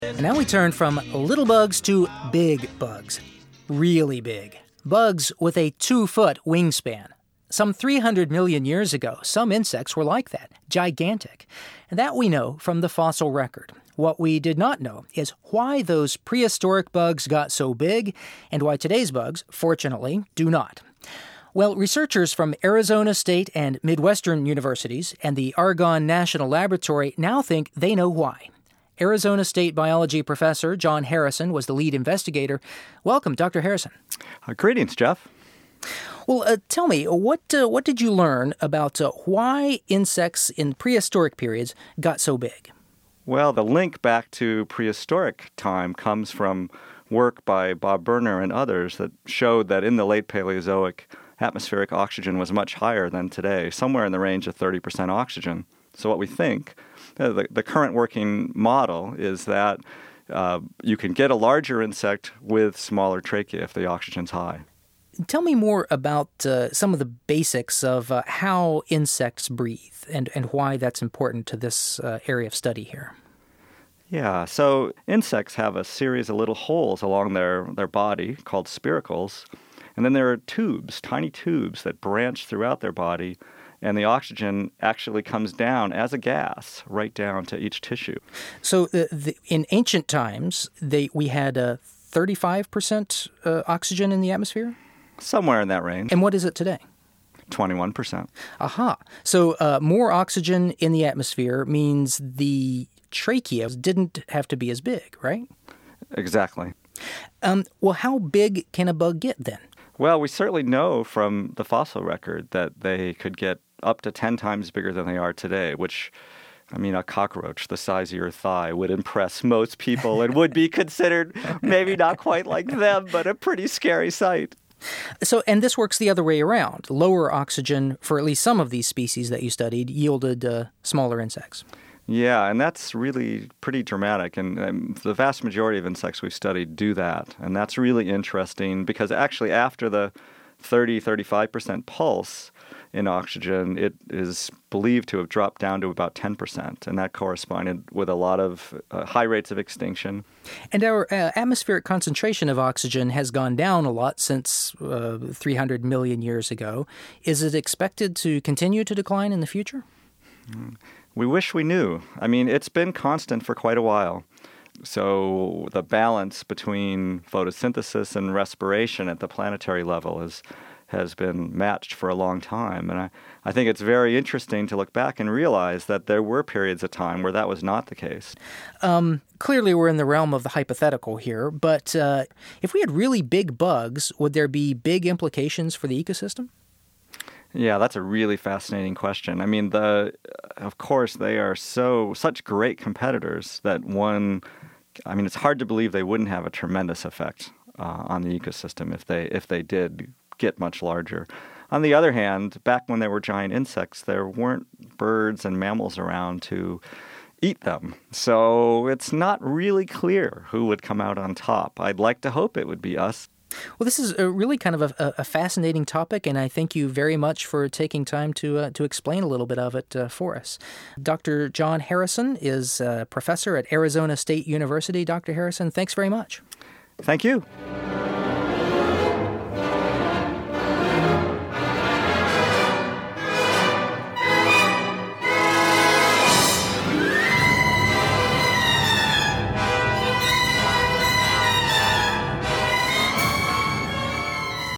And now we turn from little bugs to big bugs. Really big. Bugs with a 2-foot wingspan. Some 300 million years ago, some insects were like that, gigantic. And that we know from the fossil record. What we did not know is why those prehistoric bugs got so big and why today's bugs, fortunately, do not. Well, researchers from Arizona State and Midwestern universities and the Argonne National Laboratory now think they know why. Arizona State biology professor John Harrison was the lead investigator. Welcome, Dr. Harrison. Greetings, Jeff. Well, tell me, what did you learn about why insects in prehistoric periods got so big? Well, the link back to prehistoric time comes from work by Bob Berner and others that showed that in the late Paleozoic, atmospheric oxygen was much higher than today, somewhere in the range of 30% oxygen. So what we think, the current working model is that you can get a larger insect with smaller trachea if the oxygen's high. Tell me more about some of the basics of how insects breathe and why that's important to this area of study here. Yeah, so insects have a series of little holes along their body called spiracles, and then there are tubes, tiny tubes that branch throughout their body, and the oxygen actually comes down as a gas right down to each tissue. So in ancient times, we had 35% oxygen in the atmosphere? Somewhere in that range. And what is it today? 21%. Aha. So more oxygen in the atmosphere means the trachea didn't have to be as big, right? Exactly. Well, how big can a bug get then? Well, we certainly know from the fossil record that they could get up to 10 times bigger than they are today, which, I mean, a cockroach the size of your thigh would impress most people and would be considered maybe not quite like them, but a pretty scary sight. So, and this works the other way around. Lower oxygen for at least some of these species that you studied yielded smaller insects. Yeah, and that's really pretty dramatic. And the vast majority of insects we've studied do that. And that's really interesting because actually after the 35% pulse in oxygen, it is believed to have dropped down to about 10%. And that corresponded with a lot of high rates of extinction. And our atmospheric concentration of oxygen has gone down a lot since 300 million years ago. Is it expected to continue to decline in the future? We wish we knew. I mean, it's been constant for quite a while. So the balance between photosynthesis and respiration at the planetary level has been matched for a long time. And I think it's very interesting to look back and realize that there were periods of time where that was not the case. Clearly, we're in the realm of the hypothetical here, but if we had really big bugs, would there be big implications for the ecosystem? Yeah, that's a really fascinating question. I mean, of course, they are such great competitors that it's hard to believe they wouldn't have a tremendous effect on the ecosystem if they did get much larger. On the other hand, back when there were giant insects, there weren't birds and mammals around to eat them. So it's not really clear who would come out on top. I'd like to hope it would be us. Well, this is really kind of a fascinating topic, and I thank you very much for taking time to explain a little bit of it for us. Dr. John Harrison is a professor at Arizona State University. Dr. Harrison, thanks very much. Thank you.